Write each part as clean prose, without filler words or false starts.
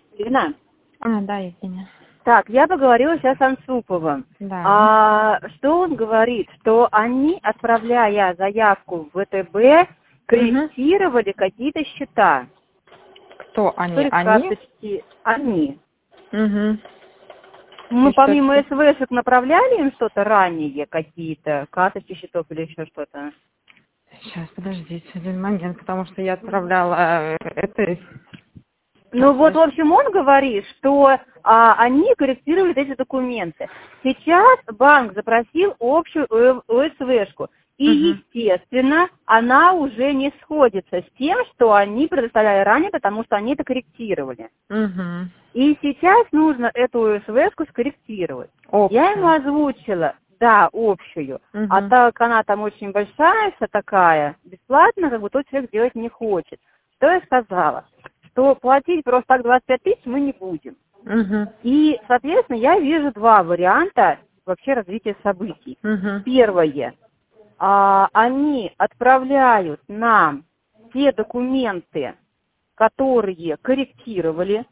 Ирина, Да, Евгения. так, я поговорила сейчас с Анцуповым. Да. Что он говорит? Что они, отправляя заявку в ВТБ, корректировали какие-то счета. Кто они? То ли Они? карточки. Они. Угу. Мы помимо СВшек направляли им что-то ранее, какие-то карточки счетов или еще что-то? Сейчас, подождите один момент, потому что я отправляла это... Ну вот, в общем, он говорит, что они корректировали эти документы. Сейчас банк запросил общую ОСВшку. И, естественно, она уже не сходится с тем, что они предоставляли ранее, потому что они это корректировали. И сейчас нужно эту ОСВшку скорректировать. Общую. Я ему озвучила, да, общую. А так как она там очень большая, вся такая, бесплатно, как бы тот человек делать не хочет. Что я сказала? Что платить просто так 25 тысяч мы не будем. И, соответственно, я вижу два варианта вообще развития событий. Первое. Они отправляют нам те документы, которые корректировали,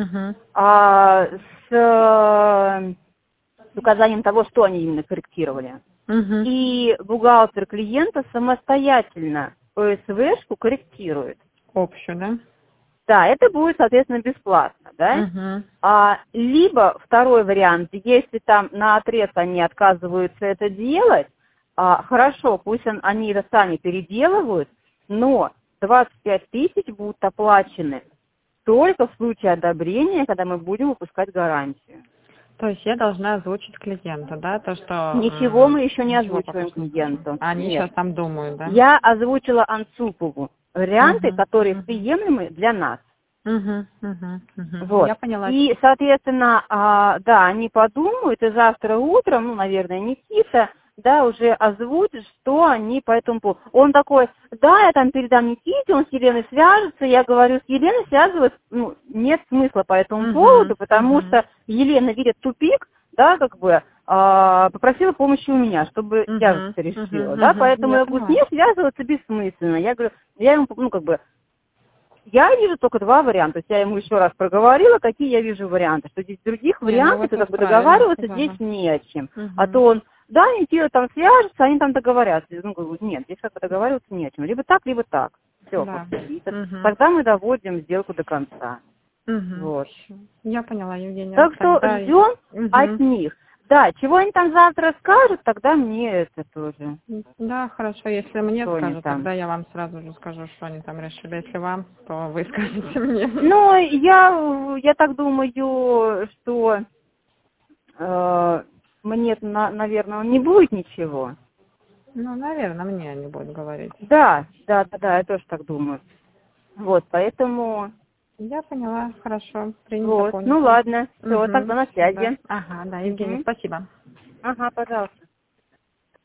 с указанием того, что они именно корректировали. И бухгалтер клиента самостоятельно ОСВшку корректирует. Общую, да? Да, это будет, соответственно, бесплатно, да? Либо второй вариант, если там наотрез они отказываются это делать, хорошо, пусть они это сами переделывают, но 25 тысяч будут оплачены только в случае одобрения, когда мы будем выпускать гарантию. То есть я должна озвучить клиенту, да, то, что... Ничего мы еще не озвучиваем клиенту. Они сейчас там думают, да? Я озвучила Анцупову варианты, которые приемлемы для нас. Вот. Я поняла. И, соответственно, да, они подумают, и завтра утром, ну, наверное, Никита, да, уже озвучит, что они по этому поводу. Он такой, да, я там передам Никите, он с Еленой свяжется. Я говорю, с Еленой связывать, ну, нет смысла по этому поводу, потому что Елена видит тупик, да, как бы, попросила помощи у меня, чтобы я это решила, да, поэтому я говорю, с ней связываться бессмысленно. Я говорю, я ему, ну, как бы, я вижу только два варианта. То есть я ему еще раз проговорила, какие я вижу варианты. Что здесь других вариантов, как бы договариваться здесь не о чем. А то он, да, Никита там свяжется, они там договорятся. Ну, говорю, нет, здесь как бы договариваться не о чем. Либо так, либо так. Все, тогда мы доводим сделку до конца. Вот. Я поняла, Евгения. Так что ждем от них. Да, чего они там завтра скажут, тогда мне это тоже. Да, хорошо, если мне что скажут, тогда я вам сразу же скажу, что они там решили. Если вам, то вы скажете мне. Ну, я так думаю, что мне, наверное, не будет ничего. Ну, наверное, мне они будут говорить. Да, я тоже так думаю. Вот, поэтому... Я поняла, хорошо, принято, вот, понято. ну ладно, все, тогда на связи. Да. Ага, да, Евгения, спасибо. Ага, пожалуйста.